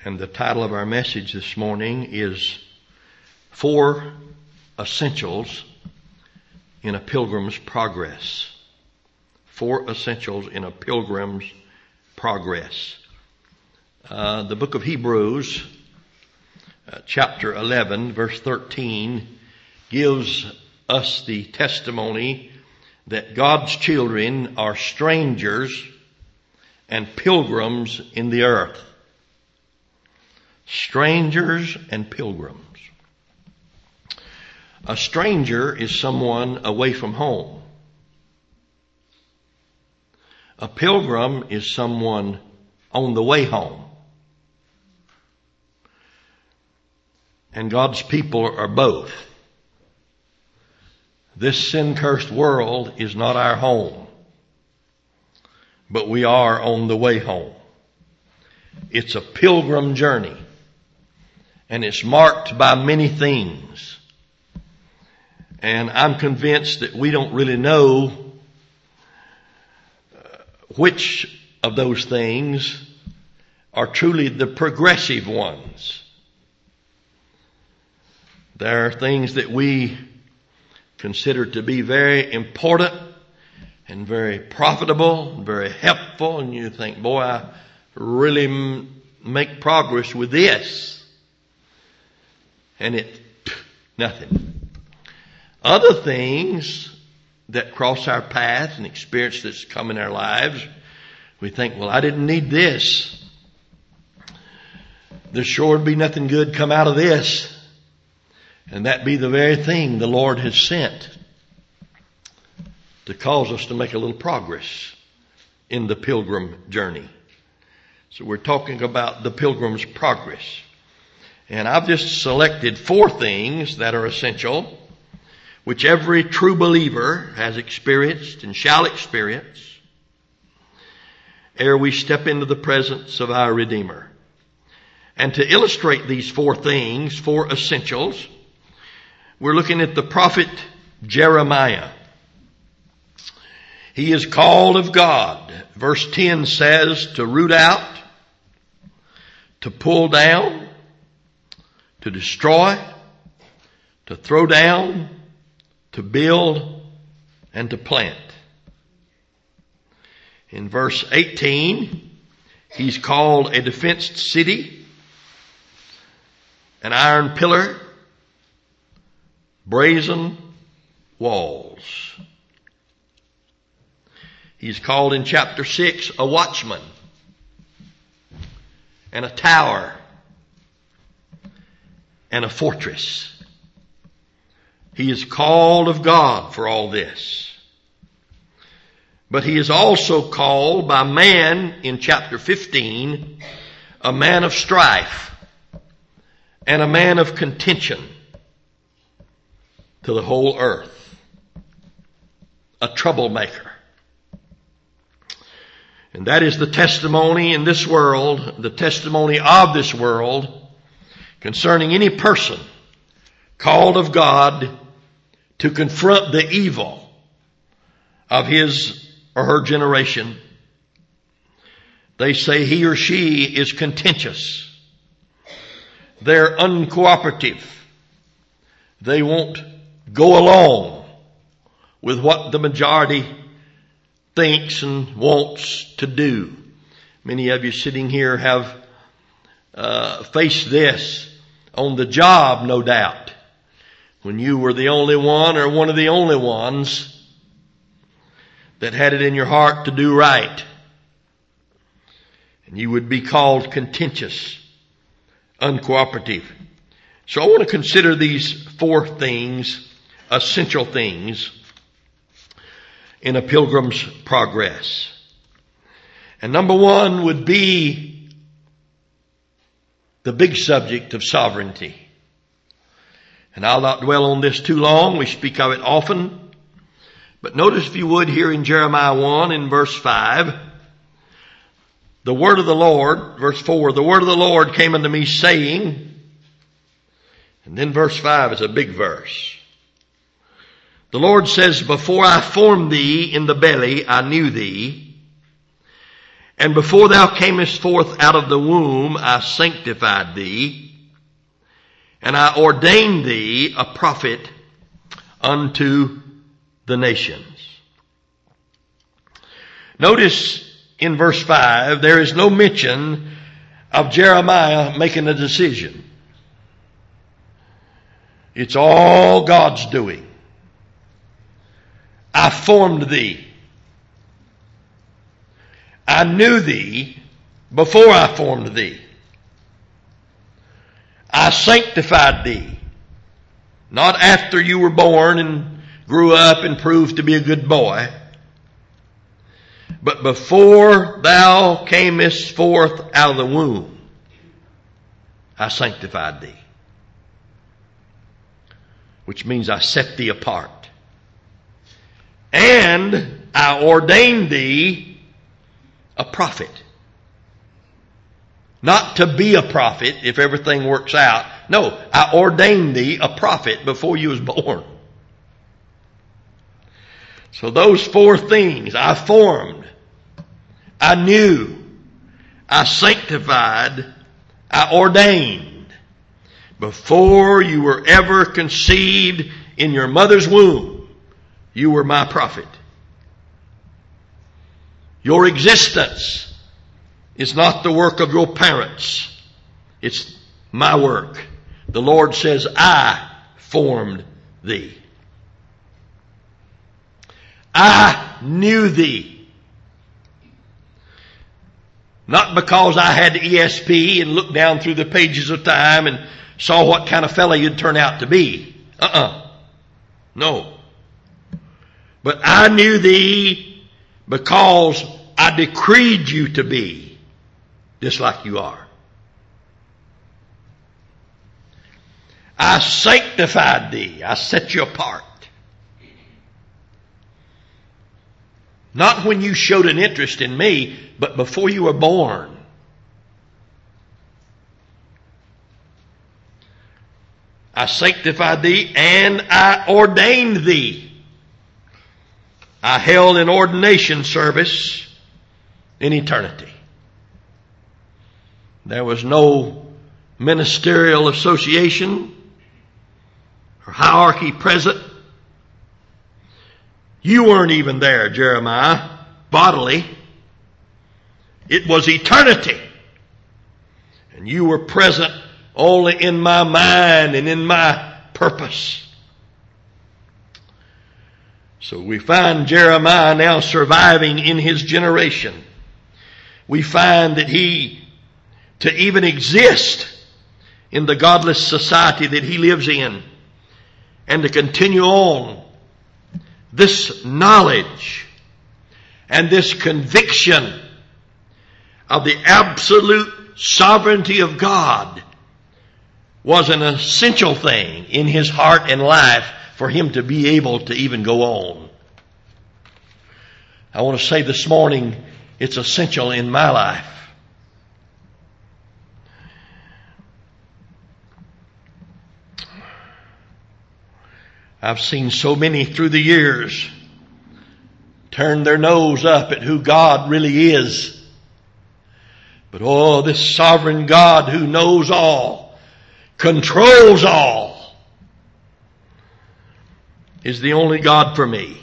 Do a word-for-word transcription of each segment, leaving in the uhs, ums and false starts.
And the title of our message this morning is Four Essentials in a Pilgrim's Progress. Four Essentials in a Pilgrim's Progress. Uh, the book of Hebrews, uh, chapter eleven, verse thirteen, gives us the testimony that God's children are strangers and pilgrims in the earth. Strangers and pilgrims. A stranger is someone away from home. A pilgrim is someone on the way home. And God's people are both. This sin-cursed world is not our home, but we are on the way home. It's a pilgrim journey. And it's marked by many things. And I'm convinced that we don't really know which of those things are truly the progressive ones. There are things that we consider to be very important and very profitable and very helpful. And you think, boy, I really m- make progress with this. And it, nothing. Other things that cross our path and experience that's come in our lives, we think, well, I didn't need this. There sure would be nothing good come out of this. And that be the very thing the Lord has sent to cause us to make a little progress in the pilgrim journey. So we're talking about the pilgrim's progress. And I've just selected four things that are essential, which every true believer has experienced and shall experience ere we step into the presence of our Redeemer. And to illustrate these four things, four essentials, we're looking at the prophet Jeremiah. He is called of God. Verse ten says to root out, to pull down, to destroy, to throw down, to build, and to plant. In verse eighteen, he's called a defenced city, an iron pillar, brazen walls. He's called in chapter six a watchman and a tower and a fortress. He is called of God for all this. But he is also called by man in chapter fifteen a man of strife and a man of contention to the whole earth. A troublemaker. And that is the testimony in this world, the testimony of this world, concerning any person called of God to confront the evil of his or her generation. They say he or she is contentious. They're uncooperative. They won't go along with what the majority thinks and wants to do. Many of you sitting here have uh, faced this on the job, no doubt, when you were the only one or one of the only ones that had it in your heart to do right. And you would be called contentious, uncooperative. So I want to consider these four things, essential things, in a pilgrim's progress. And number one would be the big subject of sovereignty. And I'll not dwell on this too long. We speak of it often. But notice, if you would, here in Jeremiah one in verse five, the word of the Lord, verse four, the word of the Lord came unto me saying, and then verse five is a big verse. The Lord says, before I formed thee in the belly, I knew thee. And before thou camest forth out of the womb, I sanctified thee, and I ordained thee a prophet unto the nations. Notice in verse five, there is no mention of Jeremiah making a decision. It's all God's doing. I formed thee. I knew thee before I formed thee. I sanctified thee. Not after you were born and grew up and proved to be a good boy, but before thou camest forth out of the womb, I sanctified thee. Which means I set thee apart. And I ordained thee a prophet. Not to be a prophet if everything works out. No, I ordained thee a prophet before you was born. So those four things, I formed, I knew, I sanctified, I ordained. Before you were ever conceived in your mother's womb, you were my prophet. Your existence is not the work of your parents. It's my work. The Lord says, I formed thee. I knew thee. Not because I had E S P and looked down through the pages of time and saw what kind of fella you'd turn out to be. Uh-uh. No. But I knew thee because I decreed you to be just like you are. I sanctified thee. I set you apart. Not when you showed an interest in me, but before you were born. I sanctified thee and I ordained thee. I held an ordination service in eternity. There was no ministerial association or hierarchy present. You weren't even there, Jeremiah, bodily. It was eternity. And you were present only in my mind and in my purpose. So we find Jeremiah now surviving in his generation. We find that he, to even exist in the godless society that he lives in, and to continue on, this knowledge and this conviction of the absolute sovereignty of God was an essential thing in his heart and life for him to be able to even go on. I want to say this morning, it's essential in my life. I've seen so many through the years turn their nose up at who God really is. But oh, this sovereign God who knows all, controls all, is the only God for me.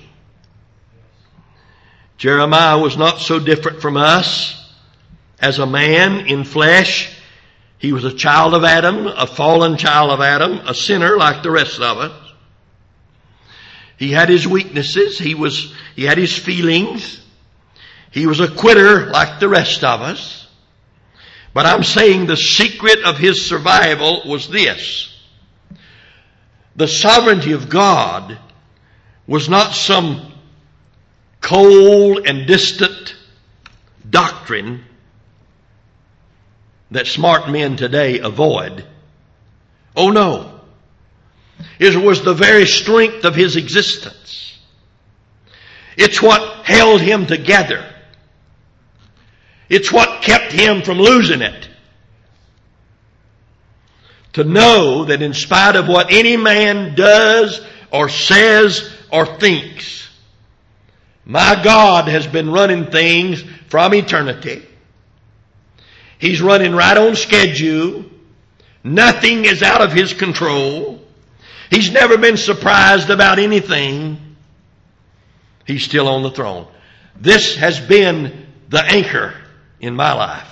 Jeremiah was not so different from us as a man in flesh. He was a child of Adam, a fallen child of Adam, a sinner like the rest of us. He had his weaknesses. He was, he had his feelings. He was a quitter like the rest of us. But I'm saying the secret of his survival was this. The sovereignty of God was not some cold and distant doctrine that smart men today avoid. Oh no. It was the very strength of his existence. It's what held him together. It's what kept him from losing it. To know that in spite of what any man does or says or thinks, My God has been running things from eternity. He's running right on schedule. Nothing is out of His control. He's never been surprised about anything. He's still on the throne. This has been the anchor in my life.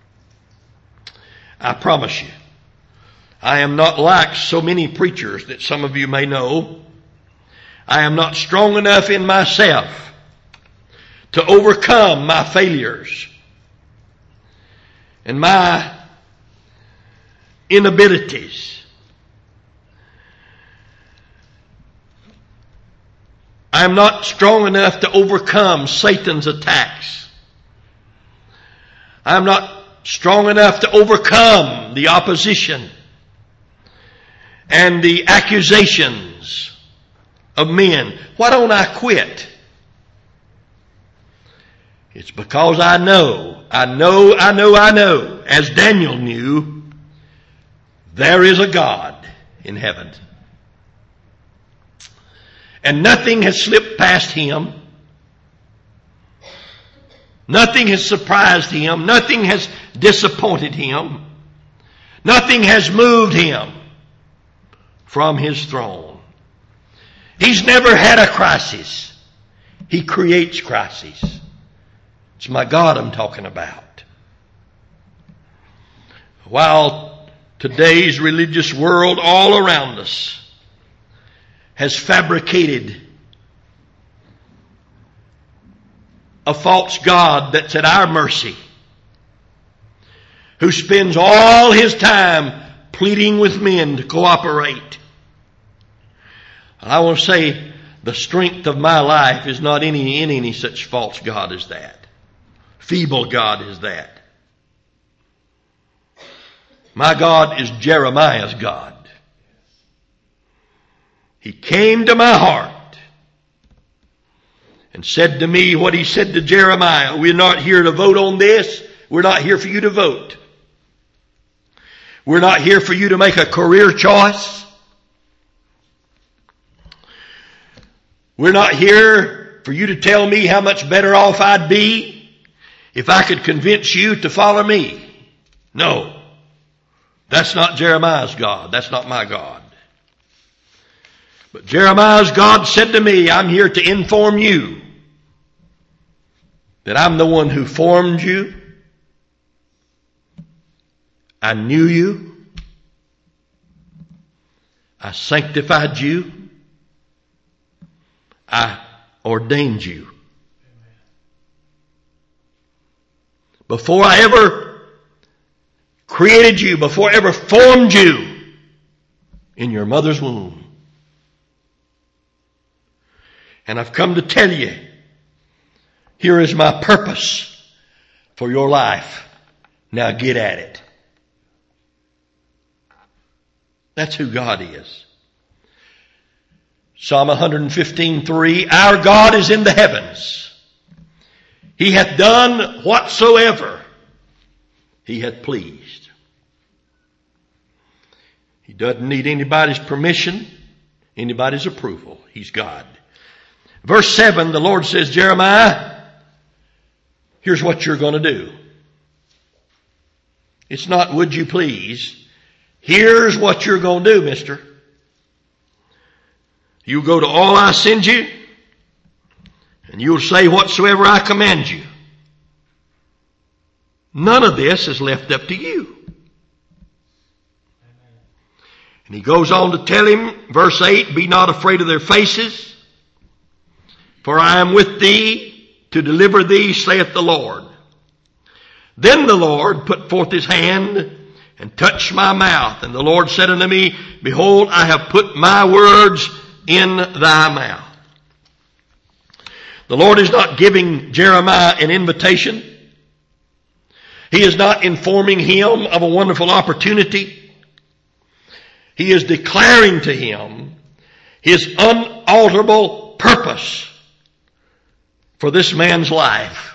I promise you, I am not like so many preachers that some of you may know. I am not strong enough in myself to overcome my failures and my inabilities. I am not strong enough to overcome Satan's attacks. I am not strong enough to overcome the opposition and the accusations of men. Why don't I quit? It's because I know, I know, I know, I know, as Daniel knew, there is a God in heaven. And nothing has slipped past Him. Nothing has surprised Him. Nothing has disappointed Him. Nothing has moved Him from His throne. He's never had a crisis. He creates crises. It's my God I'm talking about. While today's religious world all around us has fabricated a false God that's at our mercy, who spends all his time pleading with men to cooperate. I want to say the strength of my life is not any, in any such false God as that. Feeble God as that. My God is Jeremiah's God. He came to my heart and said to me what he said to Jeremiah. We're not here to vote on this. We're not here for you to vote. We're not here for you to make a career choice. We're not here for you to tell me how much better off I'd be if I could convince you to follow me. No. That's not Jeremiah's God. That's not my God. But Jeremiah's God said to me, I'm here to inform you that I'm the one who formed you. I knew you. I sanctified you. I ordained you. Before I ever created you, before I ever formed you in your mother's womb. And I've come to tell you, here is my purpose for your life. Now get at it. That's who God is. Psalm one fifteen, three, our God is in the heavens. He hath done whatsoever He hath pleased. He doesn't need anybody's permission, anybody's approval. He's God. Verse seven, the Lord says, Jeremiah, here's what you're going to do. It's not, would you please? Here's what you're going to do, mister. You go to all I send you, and you'll say whatsoever I command you. None of this is left up to you. And he goes on to tell him, verse eight, be not afraid of their faces, for I am with thee to deliver thee, saith the Lord. Then the Lord put forth his hand and touched my mouth. And the Lord said unto me, behold, I have put my words in thy mouth. The Lord is not giving Jeremiah an invitation. He is not informing him of a wonderful opportunity. He is declaring to him his unalterable purpose for this man's life.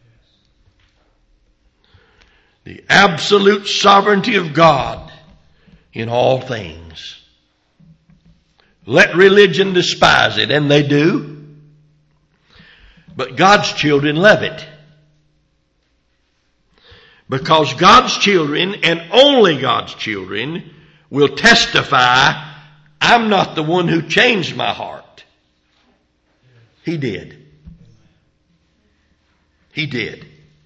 The absolute sovereignty of God in all things. Let religion despise it, and they do. But God's children love it. Because God's children, and only God's children, will testify, I'm not the one who changed my heart. He did. He did.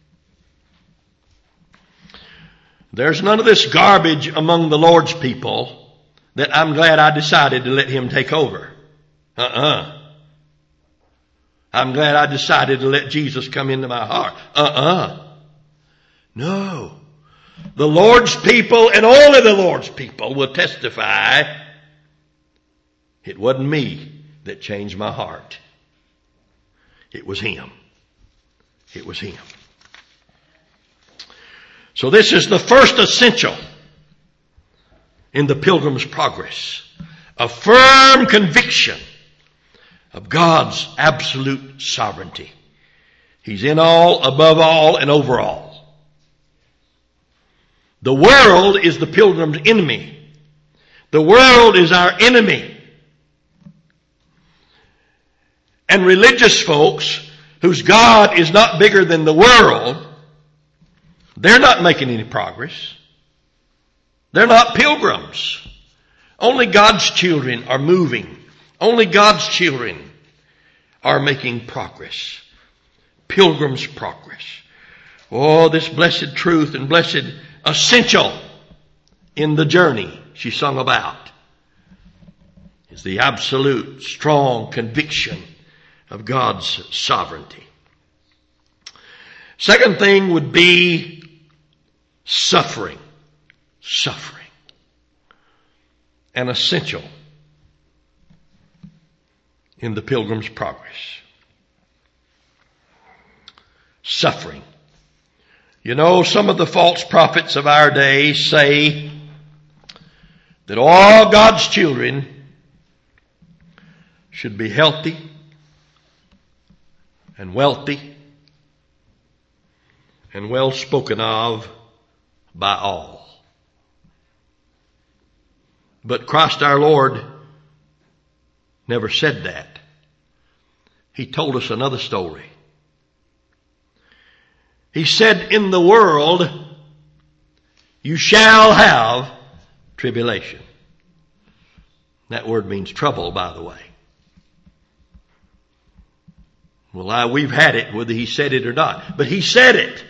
There's none of this garbage among the Lord's people that I'm glad I decided to let Him take over. Uh-uh. I'm glad I decided to let Jesus come into my heart. Uh-uh. No. The Lord's people and only the Lord's people will testify, it wasn't me that changed my heart. It was Him. It was Him. So this is the first essential in the Pilgrim's Progress. A firm conviction of God's absolute sovereignty. He's in all, above all, and over all. The world is the pilgrim's enemy. The world is our enemy. And religious folks whose God is not bigger than the world, they're not making any progress. They're not pilgrims. Only God's children are moving. Only God's children are making progress. Pilgrim's progress. Oh, this blessed truth and blessed essential in the journey she sung about is the absolute strong conviction of God's sovereignty. Second thing would be suffering. Suffering. An essential in the Pilgrim's Progress. Suffering. You know, some of the false prophets of our day say that all God's children should be healthy and wealthy and well spoken of by all. But Christ our Lord never said that. He told us another story. He said, in the world you shall have tribulation. That word means trouble, by the way. Well, I, we've had it, whether He said it or not. But He said it.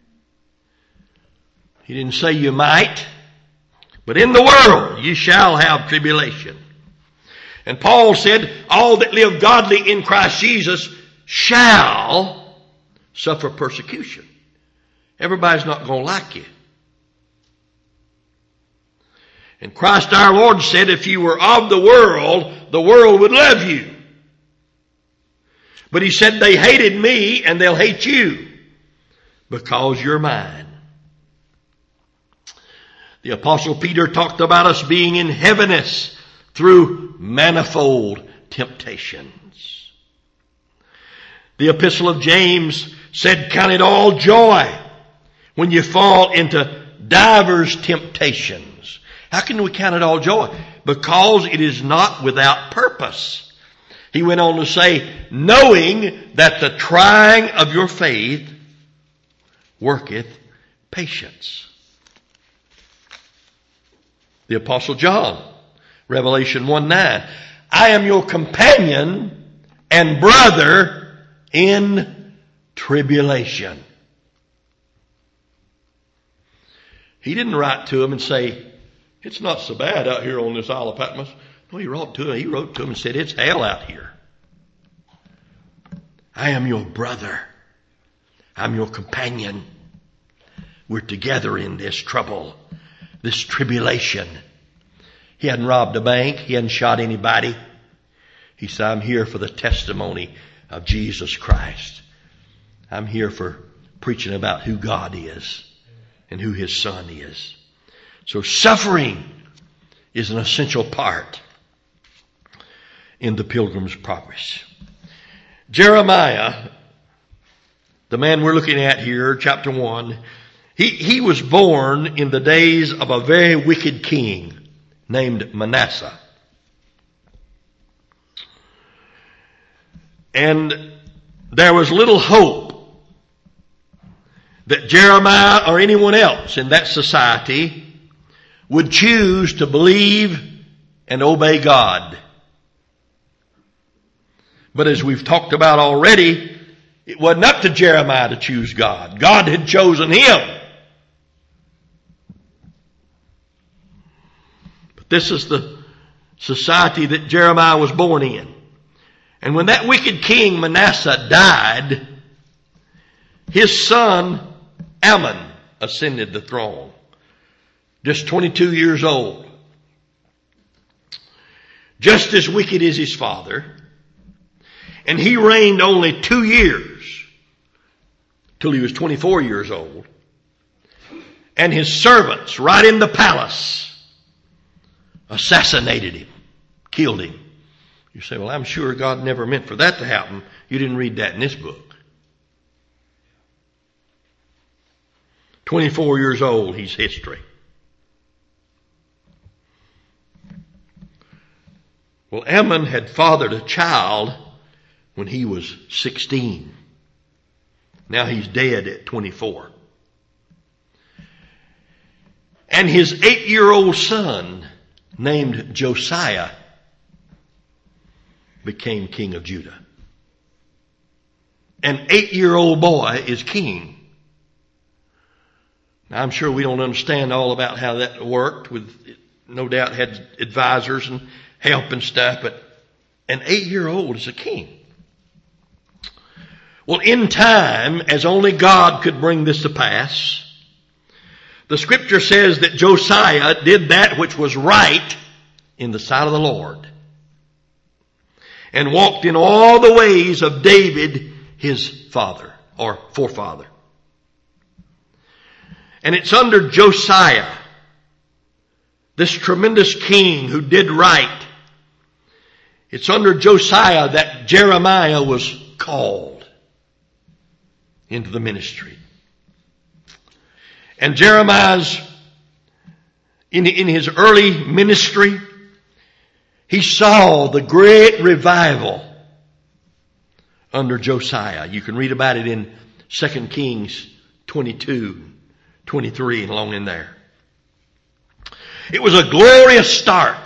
He didn't say you might. But in the world you shall have tribulation. And Paul said, all that live godly in Christ Jesus shall suffer persecution. Everybody's not going to like you. And Christ our Lord said, if you were of the world, the world would love you. But He said, they hated me and they'll hate you because you're mine. The Apostle Peter talked about us being in heaviness through manifold temptations. The Epistle of James said, count it all joy when you fall into divers temptations. How can we count it all joy? Because it is not without purpose. He went on to say, knowing that the trying of your faith worketh patience. The Apostle John, Revelation one nine, I am your companion and brother in tribulation. He didn't write to him and say, it's not so bad out here on this Isle of Patmos. No, he wrote to him. He wrote to him and said, it's hell out here. I am your brother. I'm your companion. We're together in this trouble, this tribulation. He hadn't robbed a bank. He hadn't shot anybody. He said, I'm here for the testimony of Jesus Christ. I'm here for preaching about who God is and who His Son is. So suffering is an essential part in the Pilgrim's Progress. Jeremiah, the man we're looking at here, chapter one, he, he was born in the days of a very wicked king named Manasseh. And there was little hope that Jeremiah or anyone else in that society would choose to believe and obey God. But as we've talked about already, it wasn't up to Jeremiah to choose God. God had chosen him. But this is the society that Jeremiah was born in. And when that wicked king Manasseh died, his son Ammon ascended the throne, just twenty-two years old. Just as wicked as his father. And he reigned only two years till he was twenty-four years old. And his servants, right in the palace, assassinated him, killed him. You say, well, I'm sure God never meant for that to happen. You didn't read that in this book. twenty-four years old, he's history. Well, Ammon had fathered a child when he was sixteen. Now he's dead at twenty-four. And his eight-year-old son, named Josiah, became king of Judah. An eight-year-old boy is king. Now, I'm sure we don't understand all about how that worked. With no doubt had advisors and help and stuff, but an eight-year-old is a king. Well, in time, as only God could bring this to pass, the scripture says that Josiah did that which was right in the sight of the Lord, and walked in all the ways of David, his father, or forefather. And it's under Josiah, this tremendous king who did right. It's under Josiah that Jeremiah was called into the ministry. And Jeremiah's, in, in his early ministry, he saw the great revival under Josiah. You can read about it in Second Kings twenty-two, twenty-three, and along in there. It was a glorious start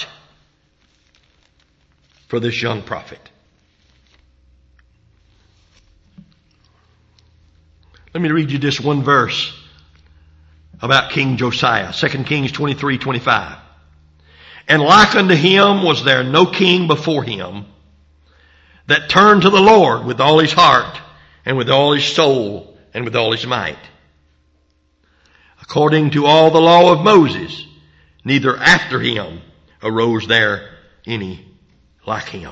for this young prophet. Let me read you just one verse about King Josiah. Second Kings twenty-three, twenty-five. And like unto him was there no king before him that turned to the Lord with all his heart and with all his soul and with all his might, according to all the law of Moses, neither after him arose there any like him.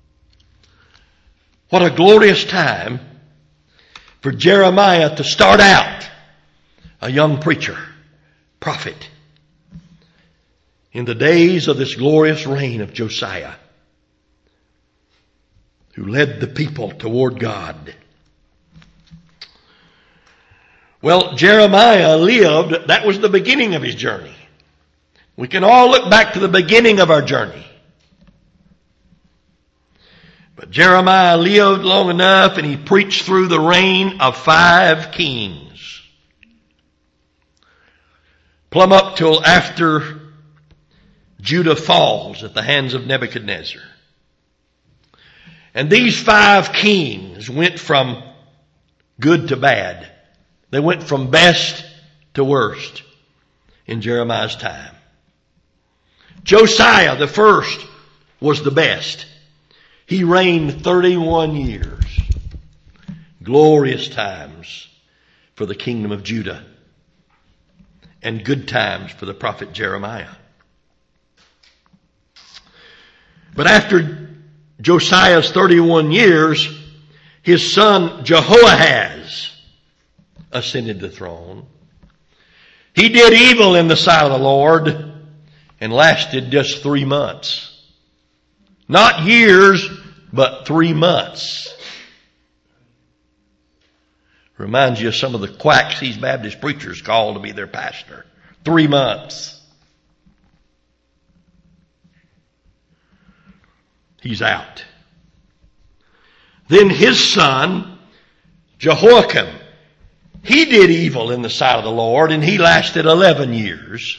What a glorious time for Jeremiah to start out a young preacher, prophet, in the days of this glorious reign of Josiah, who led the people toward God. Well, Jeremiah lived, that was the beginning of his journey. We can all look back to the beginning of our journey. But Jeremiah lived long enough and he preached through the reign of five kings. Plumb up till after Judah falls at the hands of Nebuchadnezzar. And these five kings went from good to bad. They went from best to worst in Jeremiah's time. Josiah, the first, was the best. He reigned thirty-one years. Glorious times for the kingdom of Judah. And good times for the prophet Jeremiah. But after Josiah's thirty-one years, his son Jehoahaz ascended the throne. He did evil in the sight of the Lord and lasted just three months. Not years, but three months. Reminds you of some of the quacks these Baptist preachers call to be their pastor. Three months. He's out. Then his son Jehoiakim, he did evil in the sight of the Lord, and he lasted eleven years.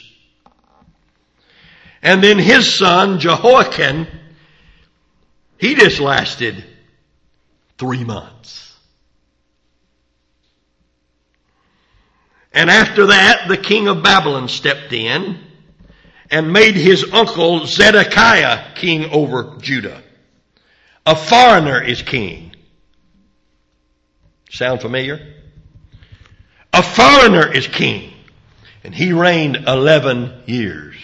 And then his son, Jehoiakim, he just lasted three months. And after that, the king of Babylon stepped in and made his uncle Zedekiah king over Judah. A foreigner is king. Sound familiar? A foreigner is king. And he reigned eleven years.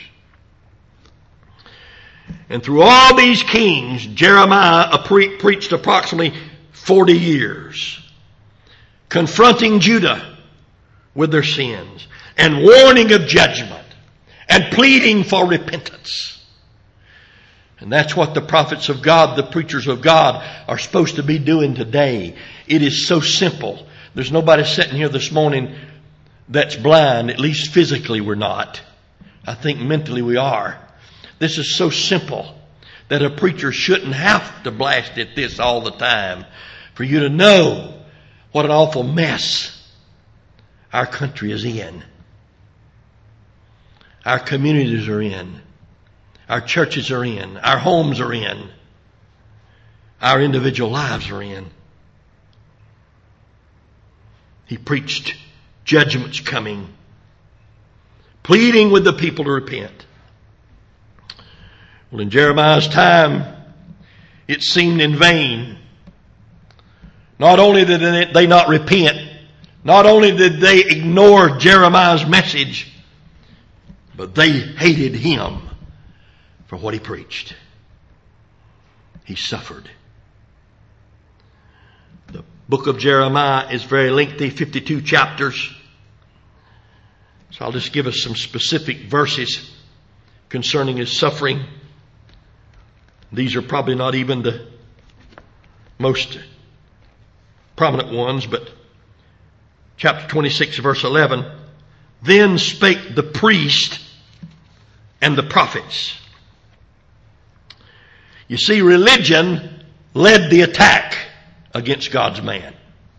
And through all these kings, Jeremiah pre- preached approximately forty years, confronting Judah with their sins, and warning of judgment, and pleading for repentance. And that's what the prophets of God, the preachers of God, are supposed to be doing today. It is so simple. There's nobody sitting here this morning that's blind. At least physically we're not. I think mentally we are. This is so simple that a preacher shouldn't have to blast at this all the time for you to know what an awful mess our country is in. Our communities are in. Our churches are in. Our homes are in. Our individual lives are in. He preached judgment's coming, pleading with the people to repent. Well, in Jeremiah's time, it seemed in vain. Not only did they not repent, not only did they ignore Jeremiah's message, but they hated him for what he preached. He suffered. The book of Jeremiah is very lengthy, fifty-two chapters. So I'll just give us some specific verses concerning his suffering. These are probably not even the most prominent ones, but chapter twenty-six, verse eleven. Then spake the priest and the prophets. You see, religion led the attack against God's man.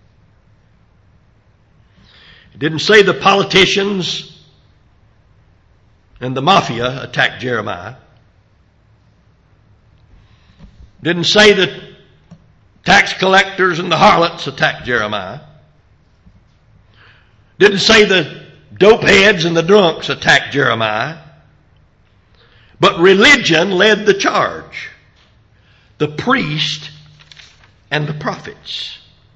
It didn't say the politicians and the mafia attacked Jeremiah. Didn't say that tax collectors and the harlots attacked Jeremiah. Didn't say the dope heads and the drunks attacked Jeremiah. But religion led the charge. The priest and the prophets.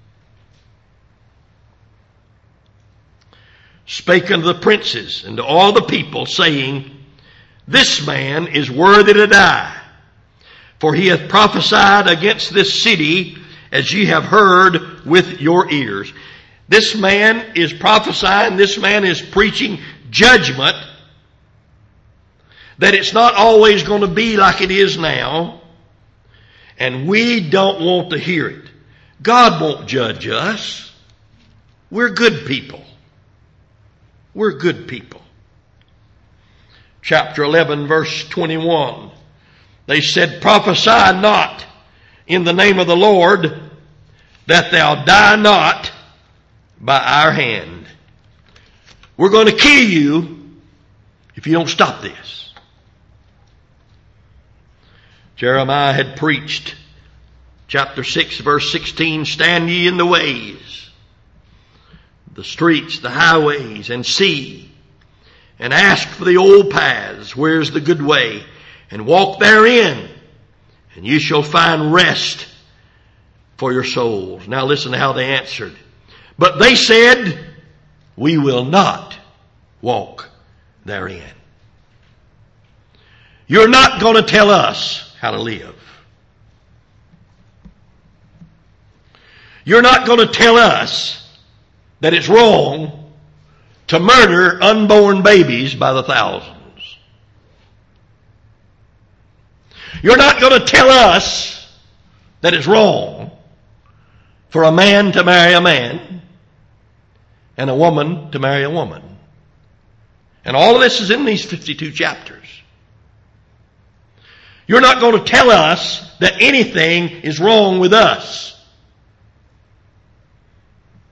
Spake unto the princes and to all the people, saying, This man is worthy to die. For he hath prophesied against this city, as ye have heard with your ears. This man is prophesying, this man is preaching judgment, that it's not always going to be like it is now, and we don't want to hear it. God won't judge us. We're good people. We're good people. Chapter eleven, verse twenty-one. They said, Prophesy not in the name of the Lord, that thou die not by our hand. We're going to kill you if you don't stop this. Jeremiah had preached, chapter six, verse sixteen, Stand ye in the ways, the streets, the highways, and see, and ask for the old paths, where's the good way, and walk therein, and you shall find rest for your souls. Now listen to how they answered. But they said, We will not walk therein. You're not going to tell us how to live. You're not going to tell us that it's wrong to murder unborn babies by the thousands. You're not going to tell us that it's wrong for a man to marry a man and a woman to marry a woman. And all of this is in these fifty-two chapters. You're not going to tell us that anything is wrong with us.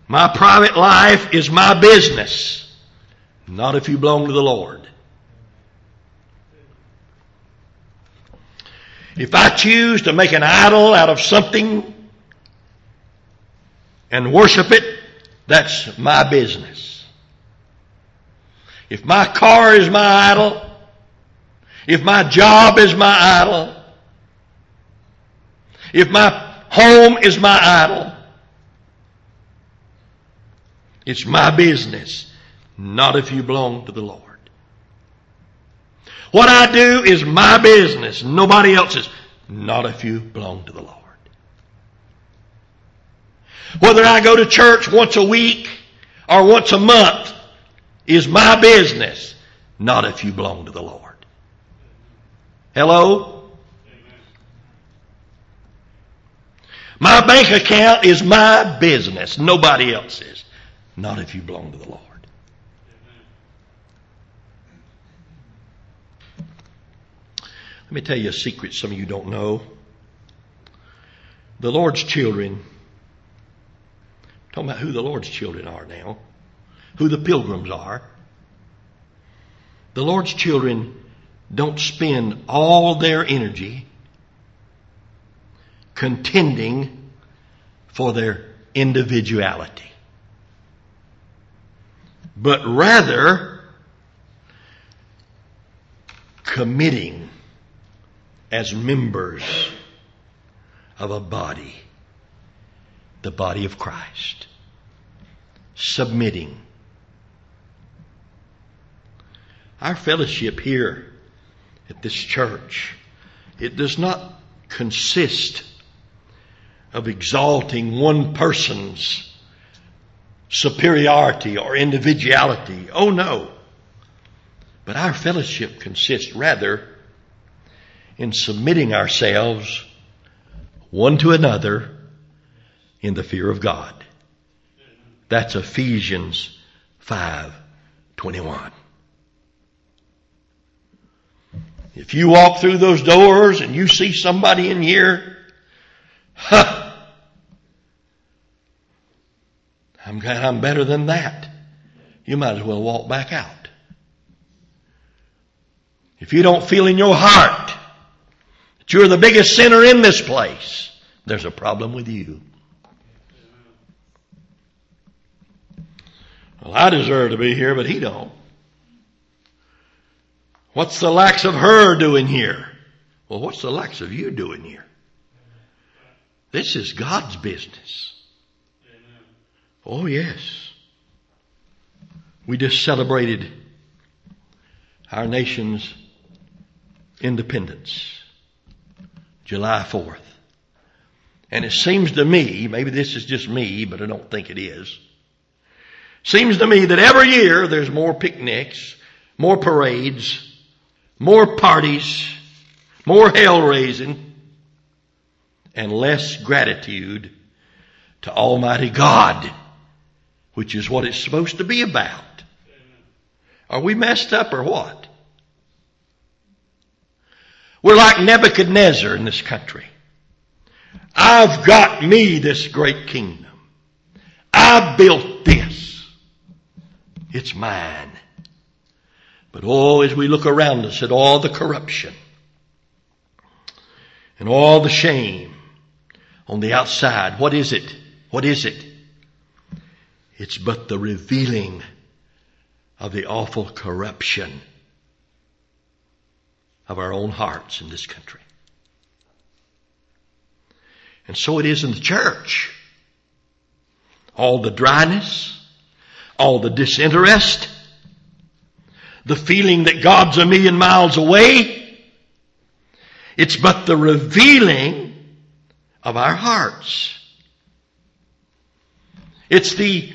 My private life is my business. Not if you belong to the Lord. If I choose to make an idol out of something and worship it, that's my business. If my car is my idol, if my job is my idol, if my home is my idol, it's my business, not if you belong to the Lord. What I do is my business, nobody else's, not if you belong to the Lord. Whether I go to church once a week or once a month is my business, not if you belong to the Lord. Hello? My bank account is my business, nobody else's, not if you belong to the Lord. Let me tell you a secret some of you don't know. The Lord's children, I'm talking about who the Lord's children are now, who the pilgrims are. The Lord's children don't spend all their energy contending for their individuality, but rather committing as members of a body, the body of Christ, submitting. Our fellowship here at this church, it does not consist of exalting one person's superiority or individuality. Oh no. But our fellowship consists rather in submitting ourselves one to another in the fear of God. That's Ephesians five twenty-one. If you walk through those doors and you see somebody in here, huh, I'm glad I'm better than that, you might as well walk back out. If you don't feel in your heart that you're the biggest sinner in this place, there's a problem with you. Well, I deserve to be here, but he don't. What's the likes of her doing here? Well, what's the likes of you doing here? This is God's business. Oh, yes. We just celebrated our nation's independence, July fourth. And it seems to me, maybe this is just me, but I don't think it is. Seems to me that every year there's more picnics, more parades, more parties, more hell raising, and less gratitude to Almighty God, which is what it's supposed to be about. Are we messed up or what? We're like Nebuchadnezzar in this country. I've got me this great kingdom. I built this. It's mine. But oh, as we look around us at all the corruption and all the shame on the outside, what is it? What is it? It's but the revealing of the awful corruption of our own hearts in this country. And so it is in the church. All the dryness, all the disinterest, the feeling that God's a million miles away, it's but the revealing of our hearts. It's the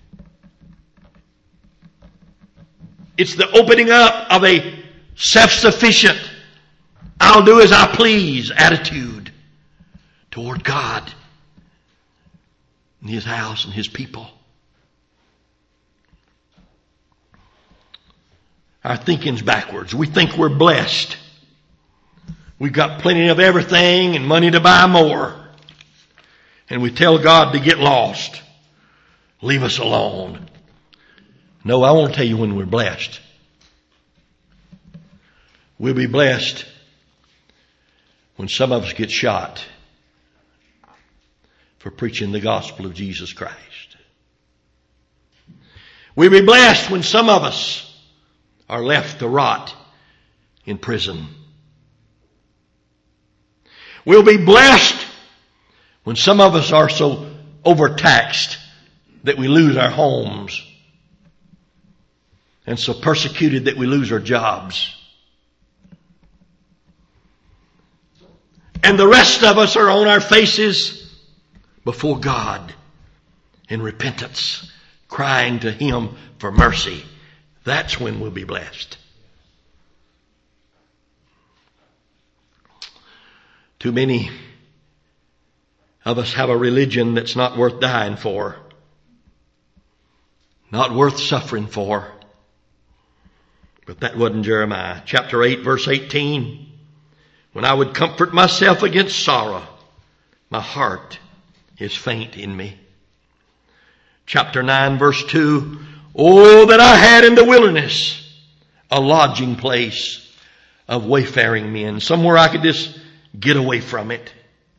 It's the opening up of a self-sufficient, I'll do as I please attitude toward God and His house and His people. Our thinking's backwards. We think we're blessed. We've got plenty of everything and money to buy more. And we tell God to get lost. leave us alone. No, I want to tell you when we're blessed. We'll be blessed when some of us get shot for preaching the gospel of Jesus Christ. We'll be blessed when some of us are left to rot in prison. We'll be blessed when some of us are so overtaxed that we lose our homes, and so persecuted that we lose our jobs. And the rest of us are on our faces before God in repentance, crying to Him for mercy. That's when we'll be blessed. Too many of us have a religion that's not worth dying for, not worth suffering for. But that wasn't Jeremiah. Chapter eight, verse eighteen. When I would comfort myself against sorrow, my heart is faint in me. Chapter nine, verse two. Oh, that I had in the wilderness a lodging place of wayfaring men, somewhere I could just get away from it.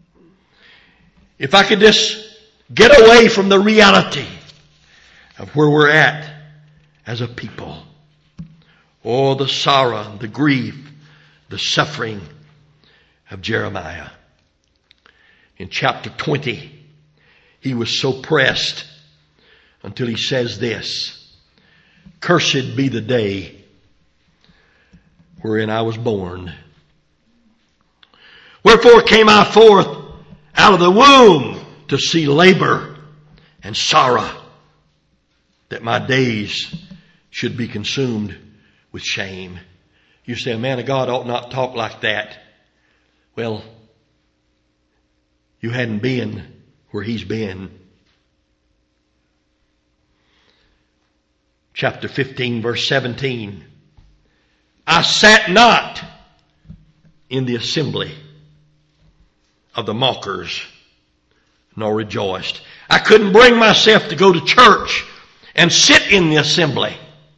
If I could just get away from the reality of where we're at as a people. Oh, the sorrow, the grief, the suffering of Jeremiah. In chapter twenty, he was so pressed until he says this: cursed be the day wherein I was born. Wherefore came I forth out of the womb to see labor and sorrow, that my days should be consumed with shame. You say, a man of God ought not talk like that. Well, you hadn't been where he's been. Chapter fifteen, verse seventeen. I sat not in the assembly of the mockers, nor rejoiced. I couldn't bring myself to go to church and sit in the assembly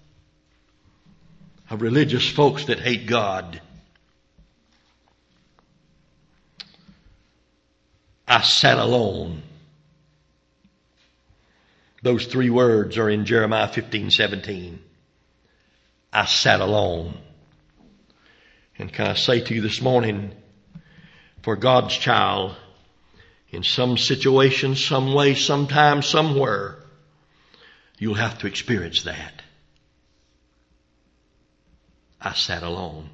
of religious folks that hate God. I sat alone. Those three words are in Jeremiah fifteen seventeen. I sat alone. And can I say to you this morning, for God's child, in some situation, some way, sometime, somewhere, you'll have to experience that. I sat alone.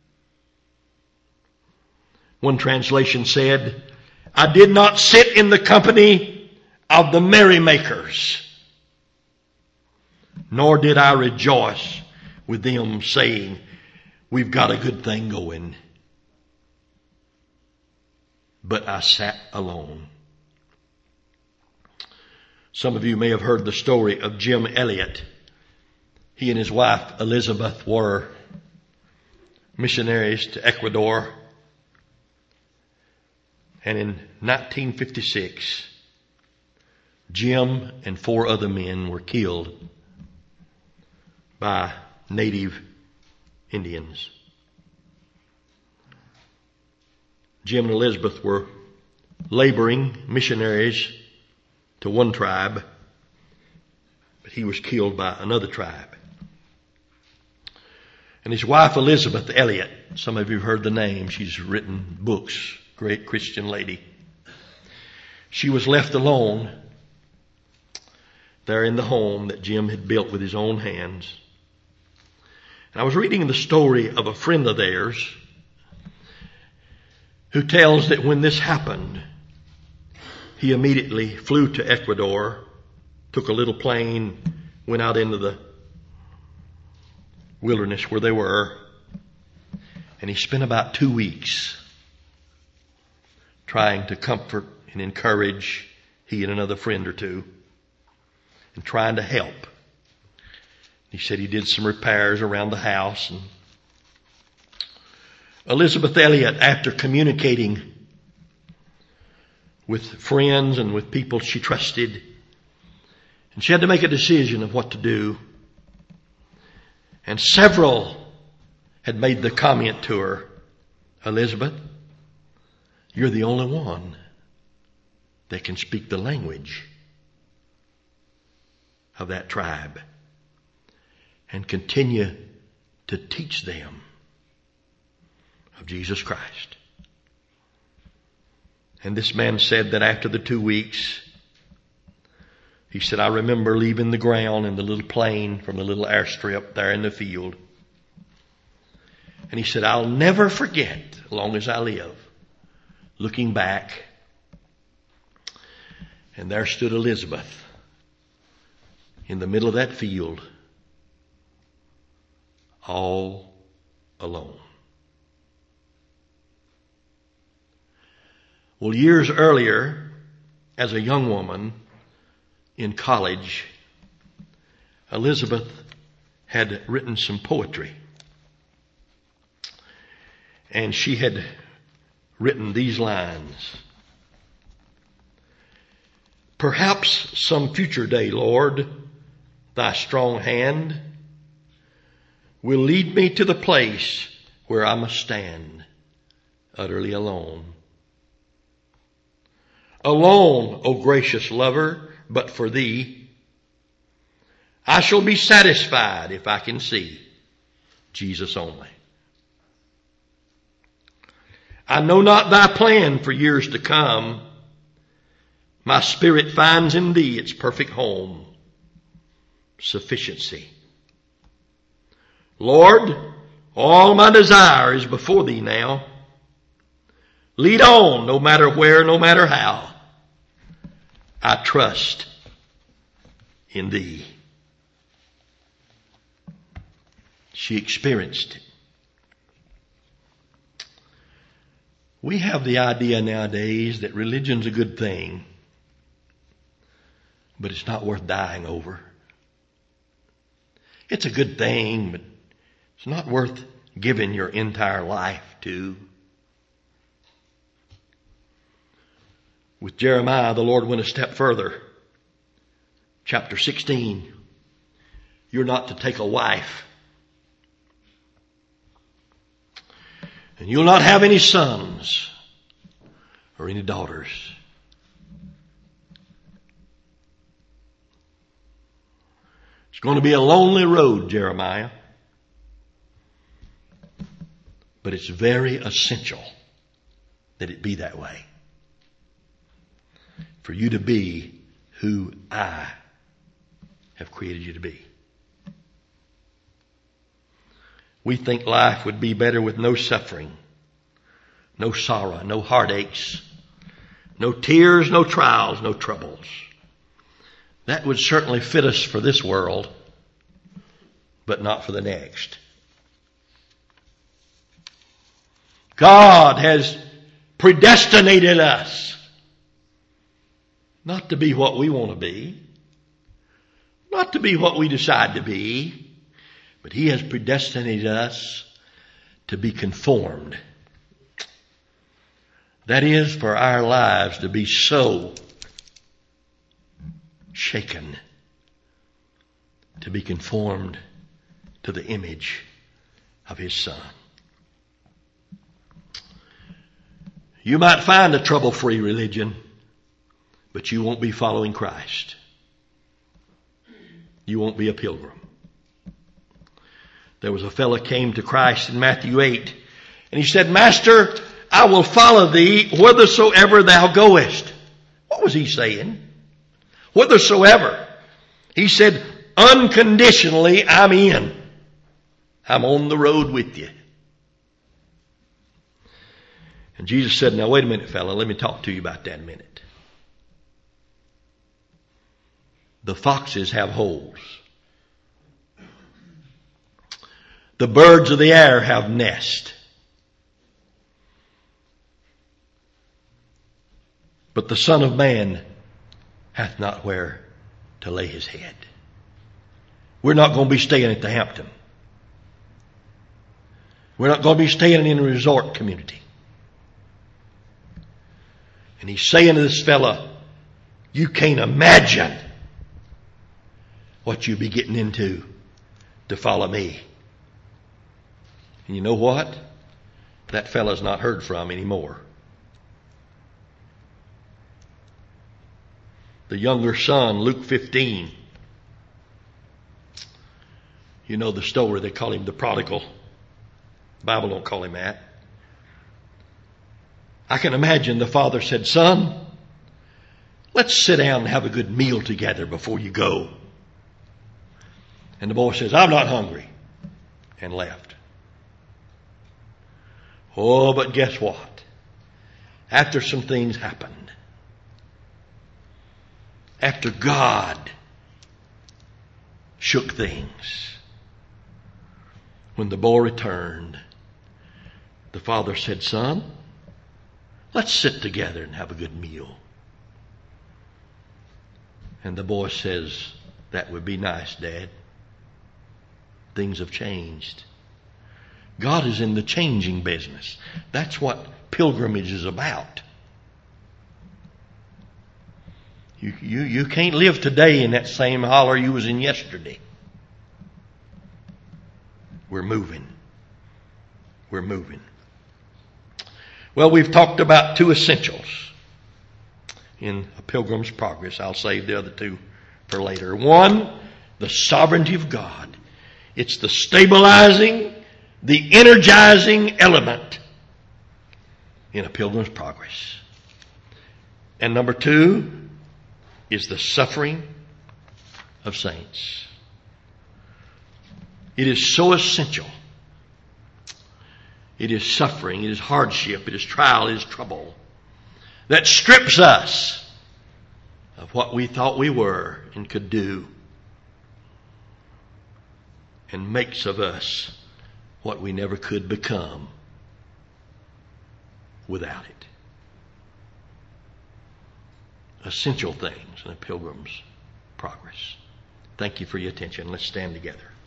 One translation said, I did not sit in the company of the merrymakers, nor did I rejoice with them, saying, we've got a good thing going. But I sat alone. Some of you may have heard the story of Jim Elliot. He and his wife Elizabeth were missionaries to Ecuador. And in nineteen fifty-six, Jim and four other men were killed by native Indians. Jim and Elizabeth were laboring missionaries to one tribe, but he was killed by another tribe. And his wife Elizabeth Elliot, some of you have heard the name, she's written books, great Christian lady. She was left alone there in the home that Jim had built with his own hands. And I was reading the story of a friend of theirs who tells that when this happened, he immediately flew to Ecuador, took a little plane, went out into the wilderness where they were, and he spent about two weeks trying to comfort and encourage he and another friend or two, and trying to help. He said he did some repairs around the house. And Elizabeth Elliot, after communicating with friends and with people she trusted, And she had to make a decision of what to do. And several had made the comment to her, Elizabeth, you're the only one that can speak the language of that tribe and continue to teach them of Jesus Christ. And this man said that after the two weeks, he said, I remember leaving the ground in the little plane from the little airstrip there in the field. And he said, I'll never forget, as long as I live, looking back, and there stood Elizabeth in the middle of that field, all alone. Well, years earlier, as a young woman in college, Elizabeth had written some poetry. And she had written these lines. Perhaps some future day, Lord, thy strong hand will lead me to the place where I must stand, utterly alone. Alone, O gracious lover, but for thee, I shall be satisfied if I can see Jesus only. I know not thy plan for years to come. My spirit finds in thee its perfect home, sufficiency. Lord, all my desire is before thee now. Lead on, no matter where, no matter how. I trust in thee. She experienced it. We have the idea nowadays that religion's a good thing, but it's not worth dying over. It's a good thing, but it's not worth giving your entire life to. With Jeremiah, the Lord went a step further. Chapter sixteen, you're not to take a wife. And you'll not have any sons or any daughters. It's going to be a lonely road, Jeremiah. But it's very essential that it be that way. For you to be who I have created you to be. We think life would be better with no suffering, no sorrow, no heartaches, no tears, no trials, no troubles. That would certainly fit us for this world, but not for the next. God has predestinated us not to be what we want to be, not to be what we decide to be, but He has predestinated us to be conformed. That is, for our lives to be so shaken, to be conformed to the image of His Son. You might find a trouble-free religion, but you won't be following Christ. You won't be a pilgrim. There was a fellow came to Christ in Matthew eight, and he said, Master, I will follow thee whithersoever thou goest. What was he saying? Whithersoever. He said, unconditionally, I'm in. I'm on the road with you. And Jesus said, now wait a minute, fella, let me talk to you about that a minute. The foxes have holes. The birds of the air have nests. But the Son of Man hath not where to lay his head. We're not going to be staying at the Hampton. We're not going to be staying in a resort community. And he's saying to this fella, you can't imagine what you be getting into to follow me. And you know what? That fella's not heard from anymore. The younger son, Luke fifteen. You know the story. They call him the prodigal. The Bible don't call him that. I can imagine the father said, son, let's sit down and have a good meal together before you go. And the boy says, I'm not hungry, and left. Oh, but guess what? After some things happened, after God shook things, when the boy returned, the father said, son, let's sit together and have a good meal. And the boy says, that would be nice, Dad. Things have changed. God is in the changing business. That's what pilgrimage is about. You, you, you can't live today in that same holler you was in yesterday. We're moving. We're moving. Well, we've talked about two essentials in A Pilgrim's Progress. I'll save the other two for later. One, the sovereignty of God. It's the stabilizing, the energizing element in A Pilgrim's Progress. And number two is the suffering of saints. It is so essential. It is suffering, it is hardship, it is trial, it is trouble that strips us of what we thought we were and could do, and makes of us what we never could become without it. Essential things in A Pilgrim's Progress. Thank you for your attention. Let's stand together.